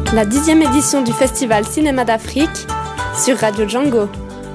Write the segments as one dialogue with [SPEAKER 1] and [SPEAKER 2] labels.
[SPEAKER 1] La 10e édition du Festival Cinéma d'Afrique sur Radio Django.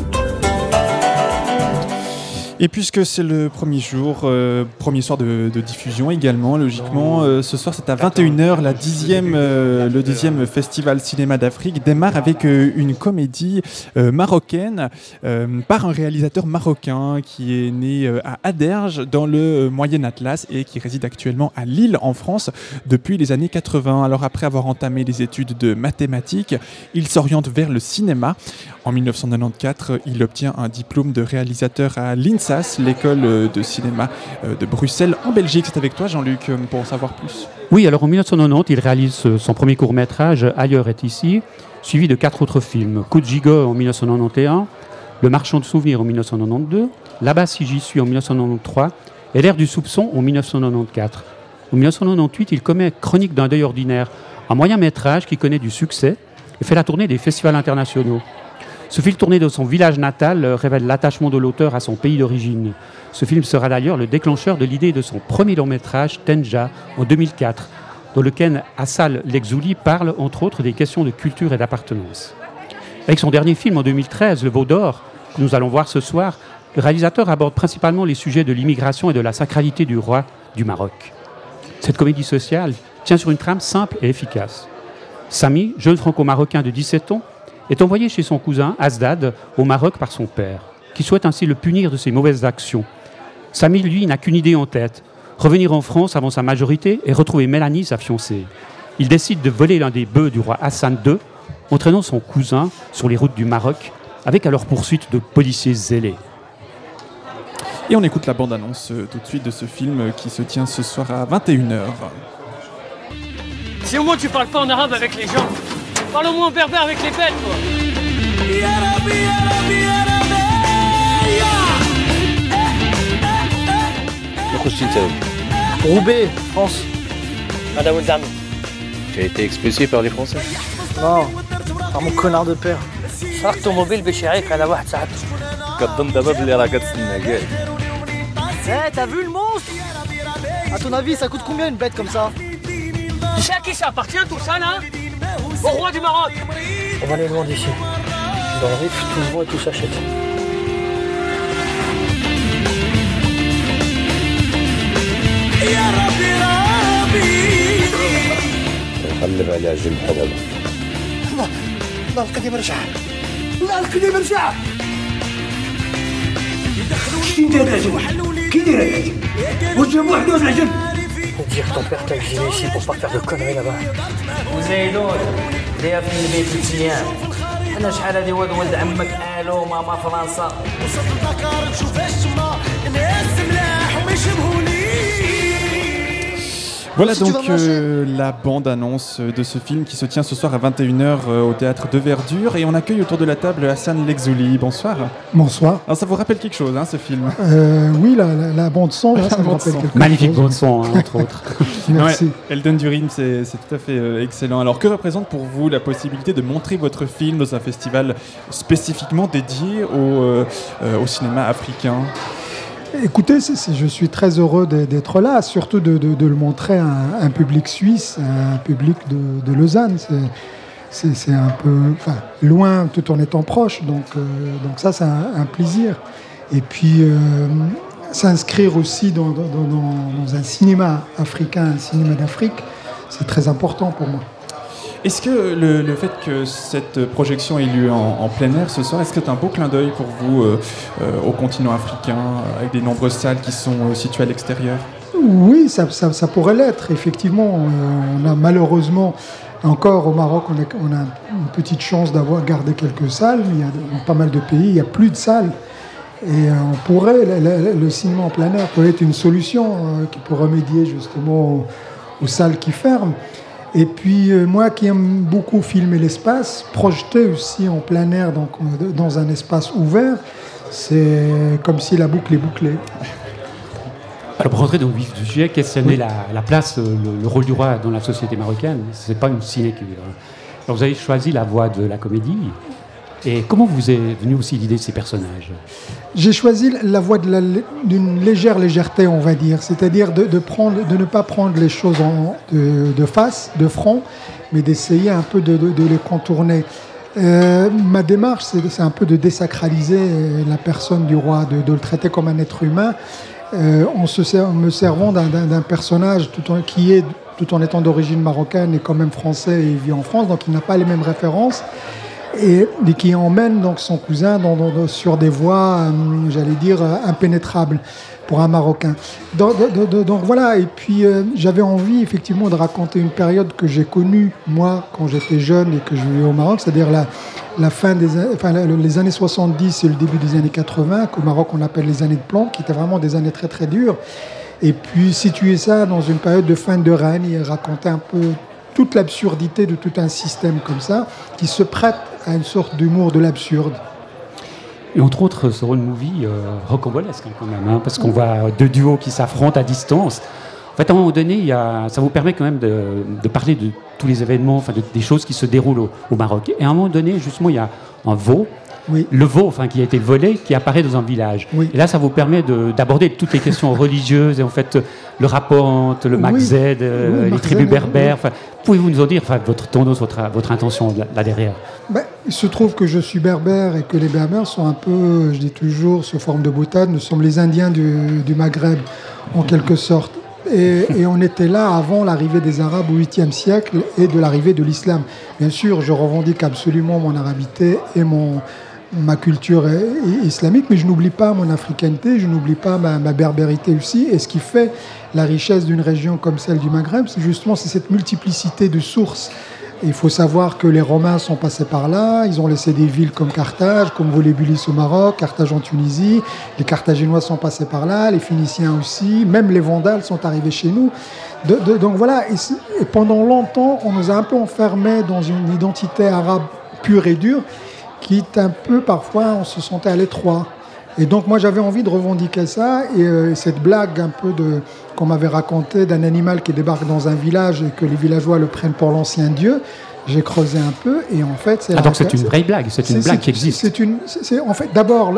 [SPEAKER 2] Et puisque c'est le premier jour, premier soir de diffusion également, logiquement, ce soir c'est à 21h, le 10e Festival Cinéma d'Afrique démarre avec une comédie marocaine par un réalisateur marocain qui est né à Aderge dans le Moyen Atlas et qui réside actuellement à Lille en France depuis les années 80. Alors après avoir entamé les études de mathématiques, il s'oriente vers le cinéma. En 1994, il obtient un diplôme de réalisateur à l'INSAS, l'école de cinéma de Bruxelles en Belgique. C'est avec toi Jean-Luc pour en savoir plus.
[SPEAKER 3] Oui, alors en 1990, il réalise son premier court-métrage Ailleurs est ici, suivi de 4 autres films. Coup de gigot en 1991, Le marchand de souvenirs en 1992, Là-bas si j'y suis en 1993 et L'ère du soupçon en 1994. En 1998, il commet Chronique d'un deuil ordinaire, un moyen-métrage qui connaît du succès et fait la tournée des festivals internationaux. Ce film tourné dans son village natal révèle l'attachement de l'auteur à son pays d'origine. Ce film sera d'ailleurs le déclencheur de l'idée de son premier long-métrage, Tenja, en 2004, dans lequel Assal Legzouli parle, entre autres, des questions de culture et d'appartenance. Avec son dernier film en 2013, Le Veau d'Or, que nous allons voir ce soir, le réalisateur aborde principalement les sujets de l'immigration et de la sacralité du roi du Maroc. Cette comédie sociale tient sur une trame simple et efficace. Sami, jeune franco-marocain de 17 ans, est envoyé chez son cousin, Asdad, au Maroc par son père, qui souhaite ainsi le punir de ses mauvaises actions. Sami, lui, n'a qu'une idée en tête, revenir en France avant sa majorité et retrouver Mélanie, sa fiancée. Il décide de voler l'un des bœufs du roi Hassan II, entraînant son cousin sur les routes du Maroc, avec à leur poursuite de policiers zélés.
[SPEAKER 2] Et on écoute la bande-annonce tout de suite de ce film qui se tient ce soir à 21h.
[SPEAKER 4] Si au moins tu parles pas en arabe avec les gens, parle au moins en berbère avec les bêtes, quoi.
[SPEAKER 5] Roubaix, France.
[SPEAKER 6] Tu as été expulsé par les Français?
[SPEAKER 5] Non, par mon connard de père.
[SPEAKER 4] سرقت طوموبيل باش يعيق على واحد ساعته.
[SPEAKER 6] كتظن دابا بلي راه كتسنى كاع.
[SPEAKER 5] Eh, t'as vu le monstre? À ton avis, ça coûte combien une bête comme ça?
[SPEAKER 4] Tu sais à qui ça appartient tout ça là? Au roi du Maroc.
[SPEAKER 5] On va aller loin d'ici. Dans le Rif, tout se voit et tout s'achète.
[SPEAKER 6] نقلب على عجل بحال هذا.
[SPEAKER 5] لا القديم رجع. لا القديم رجع.
[SPEAKER 7] شتي ندير العجل؟ كي داير العجل؟ وجابو وحده في العجل.
[SPEAKER 5] On dirait que ton père t'a exilé ici pour pas faire de conneries là-bas.
[SPEAKER 8] وزايدون ليا في البيت 3 أيام. أنا شحال هادي ولد عمك ألو ماما فرنسا.
[SPEAKER 7] وصلت الدكار نشوف الشمرة الناس ملاح وما يشبهونيش.
[SPEAKER 2] Voilà donc la bande-annonce de ce film qui se tient ce soir à 21h au Théâtre de Verdure. Et on accueille autour de la table Hassan Legzouli. Bonsoir.
[SPEAKER 9] Bonsoir.
[SPEAKER 2] Alors ça vous rappelle quelque chose, hein, ce film?
[SPEAKER 9] Oui, la bande-son, là, ça me rappelle quelque chose.
[SPEAKER 3] Magnifique bande-son, hein, entre autres.
[SPEAKER 9] Merci.
[SPEAKER 2] Ouais, Elden Durim, c'est tout à fait excellent. Alors que représente pour vous la possibilité de montrer votre film dans un festival spécifiquement dédié au cinéma africain?
[SPEAKER 9] Écoutez, je suis très heureux d'être là, surtout de le montrer à un public suisse, à un public de Lausanne. C'est un peu loin tout en étant proche, donc ça c'est un plaisir. Et puis s'inscrire aussi dans un cinéma africain, un cinéma d'Afrique, c'est très important pour moi.
[SPEAKER 2] Est-ce que le fait que cette projection ait lieu en plein air ce soir, est-ce que c'est un beau clin d'œil pour vous au continent africain, avec des nombreuses salles qui sont situées à l'extérieur?
[SPEAKER 9] Oui, ça pourrait l'être. Effectivement, on a malheureusement, encore au Maroc, on a une petite chance d'avoir gardé quelques salles, mais il y a dans pas mal de pays, il n'y a plus de salles. Et on pourrait, le cinéma en plein air pourrait être une solution qui peut remédier justement aux salles qui ferment. Et puis moi qui aime beaucoup filmer l'espace, projeter aussi en plein air, donc dans un espace ouvert, c'est comme si la boucle est bouclée.
[SPEAKER 3] Alors pour rentrer dans le vif du sujet, questionner la place, le rôle du roi dans la société marocaine, c'est pas une sinécure. Alors vous avez choisi la voie de la comédie. Et comment vous est venue aussi l'idée de ces personnages?
[SPEAKER 9] J'ai choisi la voie d'une légèreté, on va dire, c'est-à-dire de ne pas prendre les choses de face, de front, mais d'essayer un peu de les contourner. Ma démarche, c'est un peu de désacraliser la personne du roi, de le traiter comme un être humain, en me servant d'un personnage tout en étant d'origine marocaine et quand même français et vit en France, donc il n'a pas les mêmes références. Et qui emmène donc son cousin sur des voies, j'allais dire, impénétrables pour un Marocain. Donc voilà, et puis j'avais envie effectivement de raconter une période que j'ai connue, moi, quand j'étais jeune et que je vivais au Maroc, c'est-à-dire les années 70 et le début des années 80, qu'au Maroc on appelle les années de plomb, qui étaient vraiment des années très très dures. Et puis situer ça dans une période de fin de règne et raconter un peu toute l'absurdité de tout un système comme ça, qui se prête à une sorte d'humour de l'absurde.
[SPEAKER 3] Et entre autres, ce road movie rocambolesque quand même, parce qu'on voit deux duos qui s'affrontent à distance. En fait, à un moment donné, ça vous permet quand même de parler de tous les événements, des choses qui se déroulent au Maroc. Et à un moment donné, justement, il y a un veau,
[SPEAKER 9] oui.
[SPEAKER 3] Le veau qui a été volé, qui apparaît dans un village.
[SPEAKER 9] Oui.
[SPEAKER 3] Et là, ça vous permet d'aborder toutes les questions religieuses, et en fait, le rapport entre le Magzed, les tribus berbères. Pouvez-vous nous en dire votre tendance, votre intention là derrière?
[SPEAKER 9] Il se trouve que je suis berbère et que les berbères sont un peu, je dis toujours, sous forme de boutade, nous sommes les Indiens du Maghreb, en quelque sorte. Et on était là avant l'arrivée des Arabes au 8e siècle et de l'arrivée de l'islam. Bien sûr, je revendique absolument mon arabité et ma culture islamique, mais je n'oublie pas mon africanité, je n'oublie pas ma berbérité aussi. Et ce qui fait la richesse d'une région comme celle du Maghreb, c'est cette multiplicité de sources. Et il faut savoir que les Romains sont passés par là, ils ont laissé des villes comme Carthage, comme Volubilis au Maroc, Carthage en Tunisie, les Carthaginois sont passés par là, les Phéniciens aussi, même les Vandales sont arrivés chez nous. Donc voilà, et pendant longtemps, on nous a un peu enfermés dans une identité arabe pure et dure, qui est un peu, parfois, on se sentait à l'étroit. Et donc, moi, j'avais envie de revendiquer ça. Et cette blague un peu qu'on m'avait racontée d'un animal qui débarque dans un village et que les villageois le prennent pour l'ancien dieu, j'ai creusé un peu. Et en fait,
[SPEAKER 3] donc c'est une vraie blague, c'est une blague qui existe.
[SPEAKER 9] En fait, d'abord,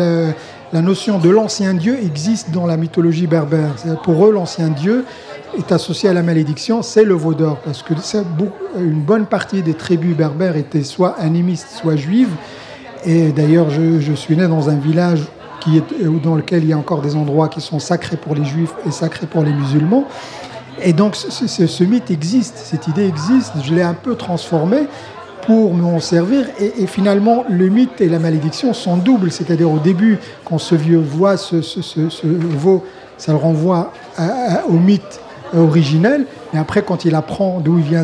[SPEAKER 9] la notion de l'ancien dieu existe dans la mythologie berbère. Pour eux, l'ancien dieu est associé à la malédiction, c'est le veau d'or, parce que une bonne partie des tribus berbères étaient soit animistes, soit juives. Et d'ailleurs, je suis né dans un village dans lequel il y a encore des endroits qui sont sacrés pour les juifs et sacrés pour les musulmans. Et donc, ce mythe existe, cette idée existe. Je l'ai un peu transformé pour m'en servir. Et finalement, le mythe et la malédiction sont doubles. C'est-à-dire, au début, quand ce vieux voit ce veau, ça le renvoie au mythe originel, et après quand il apprend d'où il vient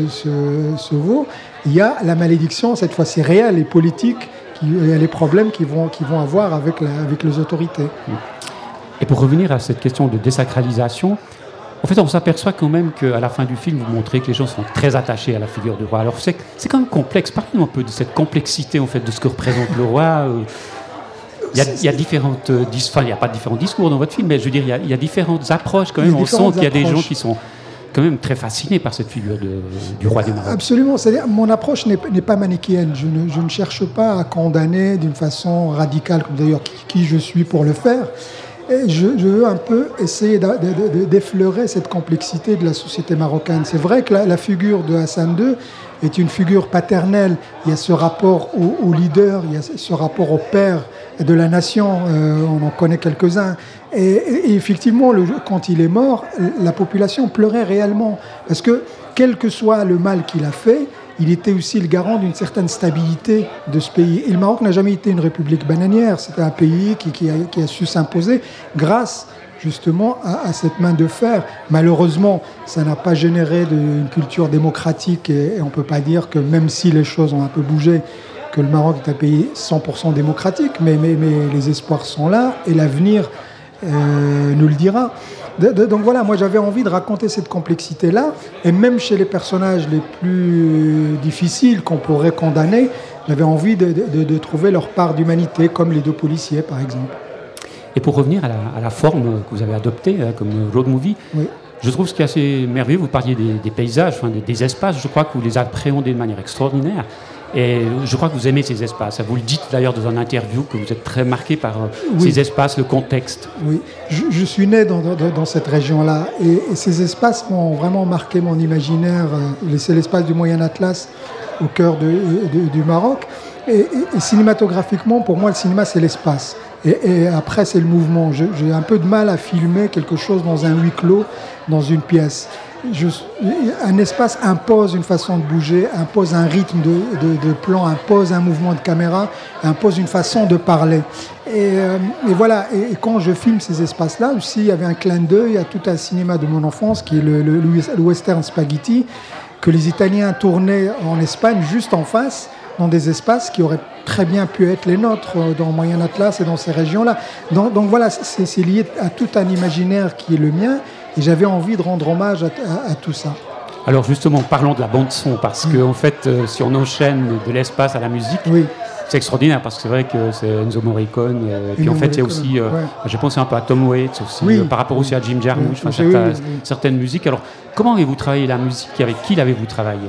[SPEAKER 9] ce veau, il y a la malédiction, cette fois c'est réel et politique, il y a les problèmes qu'ils vont avoir avec les autorités.
[SPEAKER 3] Et pour revenir à cette question de désacralisation, en fait on s'aperçoit quand même qu'à la fin du film vous montrez que les gens sont très attachés à la figure du roi. Alors c'est quand même complexe, parlez-nous un peu de cette complexité en fait de ce que représente le roi. Il y a différentes il n'y a pas différents discours dans votre film, mais je veux dire, il y a différentes approches quand même. On sent qu'il y a des gens qui sont quand même très fascinés par cette figure du roi du Maroc.
[SPEAKER 9] Absolument. C'est-à-dire, mon approche n'est pas manichéenne. Je ne cherche pas à condamner d'une façon radicale, comme d'ailleurs qui je suis pour le faire. Et je veux un peu essayer d'effleurer cette complexité de la société marocaine. C'est vrai que la figure de Hassan II est une figure paternelle. Il y a ce rapport au leader, il y a ce rapport au père de la nation, on en connaît quelques-uns. Et effectivement, quand il est mort, la population pleurait réellement. Parce que, quel que soit le mal qu'il a fait, il était aussi le garant d'une certaine stabilité de ce pays. Et le Maroc n'a jamais été une république bananière. C'était un pays qui a su s'imposer grâce justement à cette main de fer. Malheureusement, ça n'a pas généré une culture démocratique et on ne peut pas dire que même si les choses ont un peu bougé, que le Maroc est un pays 100% démocratique, mais les espoirs sont là et l'avenir nous le dira. Donc voilà, moi j'avais envie de raconter cette complexité-là, et même chez les personnages les plus difficiles qu'on pourrait condamner, j'avais envie de trouver leur part d'humanité, comme les deux policiers par exemple.
[SPEAKER 3] Et pour revenir à la forme que vous avez adoptée comme road movie, oui. Je trouve ce qui est assez merveilleux, vous parliez des paysages, des espaces, je crois que vous les appréhendez de manière extraordinaire. Et je crois que vous aimez ces espaces. Vous le dites d'ailleurs dans une interview que vous êtes très marqué par ces espaces, le contexte.
[SPEAKER 9] Oui, je suis né dans cette région-là et ces espaces m'ont vraiment marqué mon imaginaire. C'est l'espace du Moyen Atlas au cœur du Maroc. Et cinématographiquement, pour moi, le cinéma, c'est l'espace. Et après, c'est le mouvement. J'ai un peu de mal à filmer quelque chose dans un huis clos, dans une pièce. Un espace impose une façon de bouger, impose un rythme de plan, impose un mouvement de caméra, impose une façon de parler. Et voilà, et quand je filme ces espaces-là, aussi, il y avait un clin d'œil à tout un cinéma de mon enfance, qui est le western spaghetti, que les Italiens tournaient en Espagne, juste en face, dans des espaces qui auraient très bien pu être les nôtres dans le Moyen Atlas et dans ces régions-là. Donc voilà, c'est lié à tout un imaginaire qui est le mien et j'avais envie de rendre hommage à tout ça.
[SPEAKER 3] Alors justement, parlons de la bande-son, parce que en fait, si on enchaîne de l'espace à la musique, c'est extraordinaire, parce que c'est vrai que c'est Ennio Morricone, puis en fait, il y a aussi, je pense un peu à Tom Waits aussi, par rapport aussi à Jim Jarmusch, certaines musiques. Alors, comment avez-vous travaillé la musique? Avec qui l'avez-vous travaillé?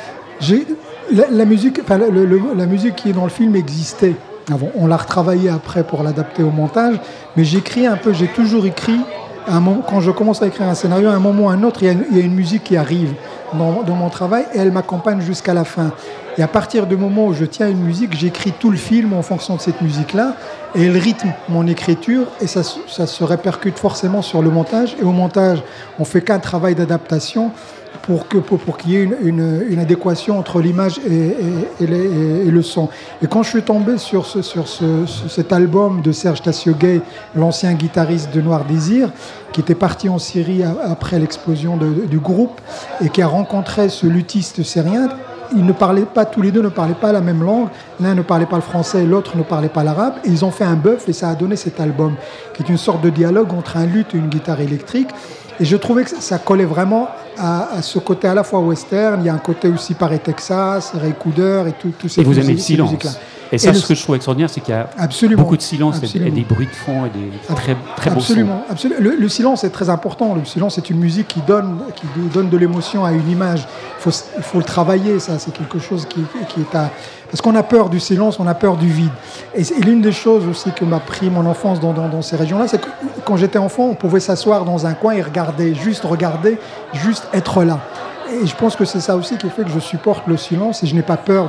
[SPEAKER 9] La musique qui est dans le film existait avant. On l'a retravaillée après pour l'adapter au montage, mais j'ai toujours écrit. Quand je commence à écrire un scénario, à un moment ou à un autre, il y a une musique qui arrive dans mon travail et elle m'accompagne jusqu'à la fin. Et à partir du moment où je tiens une musique, j'écris tout le film en fonction de cette musique-là et elle rythme mon écriture et ça se répercute forcément sur le montage. Et au montage, on fait qu'un travail d'adaptation pour qu'il y ait une adéquation entre l'image et le son. Et quand je suis tombé sur cet album de Serge Tassieux-Gay, l'ancien guitariste de Noir Désir, qui était parti en Syrie après l'explosion du groupe et qui a rencontré ce luthiste syrien, tous les deux ne parlaient pas la même langue. L'un ne parlait pas le français et l'autre ne parlait pas l'arabe. Et ils ont fait un bœuf et ça a donné cet album, qui est une sorte de dialogue entre un luth et une guitare électrique. Et je trouvais que ça collait vraiment à ce côté à la fois western. Il y a un côté aussi Paris, Texas, Ray Cooder et tout ces musiques-là.
[SPEAKER 3] Et vous aimez le silence. Et ça, ce que je trouve extraordinaire, c'est qu'il y a beaucoup de silence et des bruits de fond et des très, très beaux sons.
[SPEAKER 9] Absolument. Le silence est très important. Le silence est une musique qui donne de l'émotion à une image. Il faut le travailler, ça. C'est quelque chose qui est à... Parce qu'on a peur du silence, on a peur du vide. Et l'une des choses aussi que m'a pris mon enfance dans ces régions-là, c'est que quand j'étais enfant, on pouvait s'asseoir dans un coin et regarder, juste être là. Et je pense que c'est ça aussi qui fait que je supporte le silence et je n'ai pas peur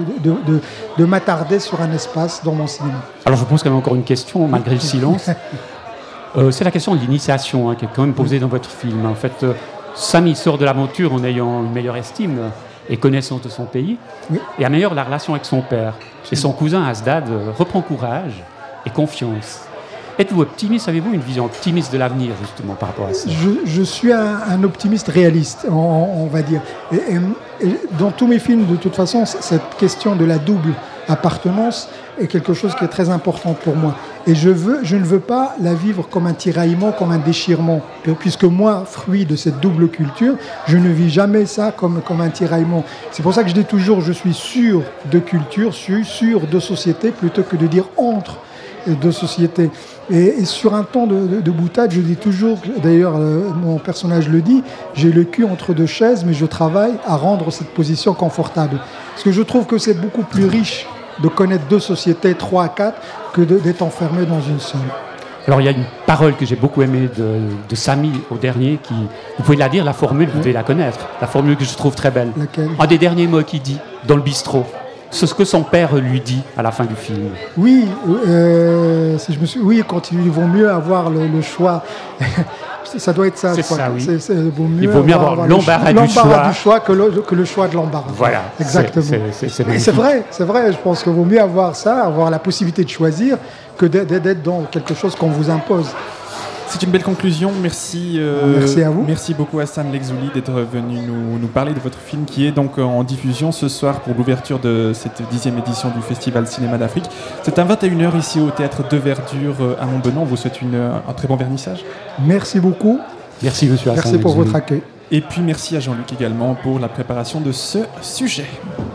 [SPEAKER 9] de m'attarder sur un espace dans mon cinéma.
[SPEAKER 3] Alors je pose quand même encore une question, malgré le silence. C'est la question de l'initiation qui est quand même posée dans votre film. En fait, Samy sort de l'aventure en ayant une meilleure estime et connaissance de son pays, et améliore la relation avec son père. Et son cousin Asdad reprend courage et confiance. Êtes-vous optimiste? Avez-vous une vision optimiste de l'avenir, justement, par rapport à ça?
[SPEAKER 9] Je suis un optimiste réaliste, on va dire. Et dans tous mes films, de toute façon, cette question de la double appartenance est quelque chose qui est très important pour moi. Et je ne veux pas la vivre comme un tiraillement, comme un déchirement. Puisque moi, fruit de cette double culture, je ne vis jamais ça comme un tiraillement. C'est pour ça que je dis toujours, je suis sûr de culture, sûr de société, plutôt que de dire entre de société. Et sur un ton de boutade, je dis toujours, d'ailleurs mon personnage le dit, j'ai le cul entre deux chaises, mais je travaille à rendre cette position confortable. Parce que je trouve que c'est beaucoup plus riche de connaître deux sociétés, 3 à 4, que d'être enfermé dans une seule.
[SPEAKER 3] Alors il y a une parole que j'ai beaucoup aimée de Samy au dernier, vous pouvez la dire, la formule, vous devez la connaître, la formule que je trouve très belle.
[SPEAKER 9] Laquelle?
[SPEAKER 3] Un des derniers mots qu'il dit dans le bistrot. C'est ce que son père lui dit à la fin du film.
[SPEAKER 9] Oui, quand il vaut mieux avoir le choix. Ça doit être ça.
[SPEAKER 3] C'est ça, oui.
[SPEAKER 9] Il vaut mieux avoir
[SPEAKER 3] l'embarras du
[SPEAKER 9] choix que le choix de l'embarras.
[SPEAKER 3] Voilà.
[SPEAKER 9] Exactement. C'est vrai. Je pense qu'il vaut mieux avoir ça, avoir la possibilité de choisir, que d'être dans quelque chose qu'on vous impose.
[SPEAKER 2] C'est une belle conclusion. Merci
[SPEAKER 9] à vous.
[SPEAKER 2] Merci beaucoup Hassan Lexouli d'être venu nous parler de votre film qui est donc en diffusion ce soir pour l'ouverture de cette 10e édition du Festival Cinéma d'Afrique. C'est à 21h ici au Théâtre de Verdure à Montbenon. On vous souhaite un très bon vernissage.
[SPEAKER 9] Merci beaucoup.
[SPEAKER 3] Merci monsieur Hassan
[SPEAKER 9] Merci pour votre accueil.
[SPEAKER 2] Et puis merci à Jean-Luc également pour la préparation de ce sujet.